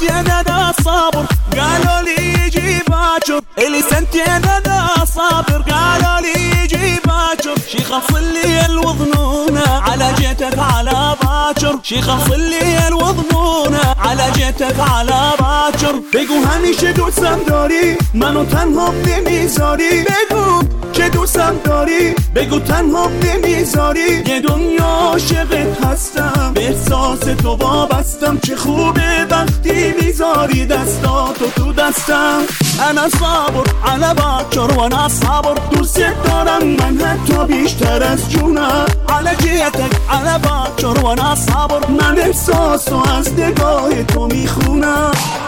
sentiene da صابر قالوا لي يجي باكر اللي سنتين دا صابر قالوا لي يجي باكر شي خلص لي الوظنونه على جيتك على باكر شي خلص لي الوظنونه على جيتك على باكر بگو همیشه دوستم داری منو تنها نمیذاری بگو که دوستم داری بگو تنها نمیذاری یه دنیا عاشقت هستم به احساس تو وابستم چه خوبه وقتی میذاری دستاتو تو دستم انا صابر على باكر وانا صابر دوست دارم من حتی بیشتر از جونم على جیتك على باكر وانا صابر من احساسو از نگاه تو میخونم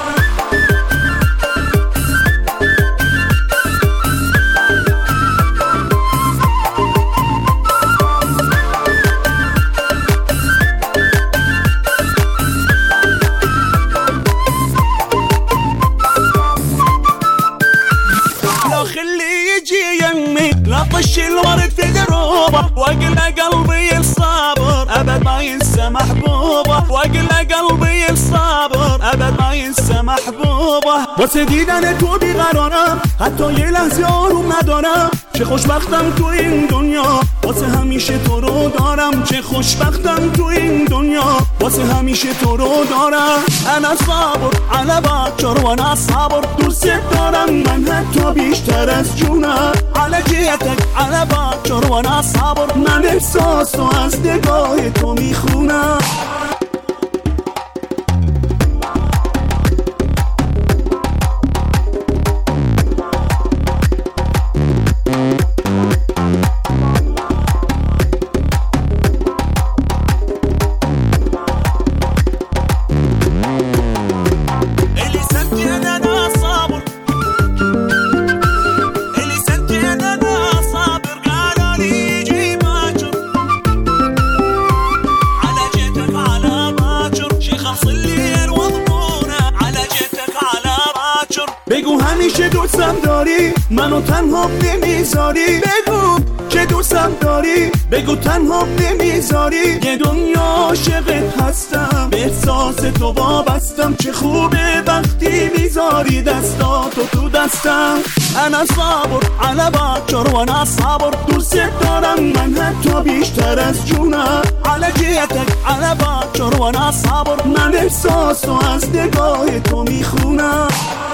لا طش الورد في دروبه واقل قلبي الصابر ابد ما ينسى محبوبه واقل قلبي الصابر ابد ما ينسى محبوبه واسه دیدن تو بیقرارم حتی یه لحظه آروم ندارم چه خوشبختم تو این دنیا واسه همیشه تو رو دارم چه خوشبختم تو این دنیا واسه همیشه تو رو دارم انا صابر على باكر وانا صابر دوست دارم من حتی بیشتر از جونم على جیتك على باكر وانا صابر من احساسو از نگاه تو میخونم بگو همیشه دوستم داری منو تنها نمیذاری بگو که دوستم داری بگو تنها نمیذاری یه دنیا عاشقت هستم به احساس تو وابستم چه خوبه وقتی میذاری دستاتو تو دستم انا صابر على باكر وانا صابر دوست دارم من حتی بیشتر از جونم على جیتك على باكر وانا صابر من احساسو از نگاه تو میخونم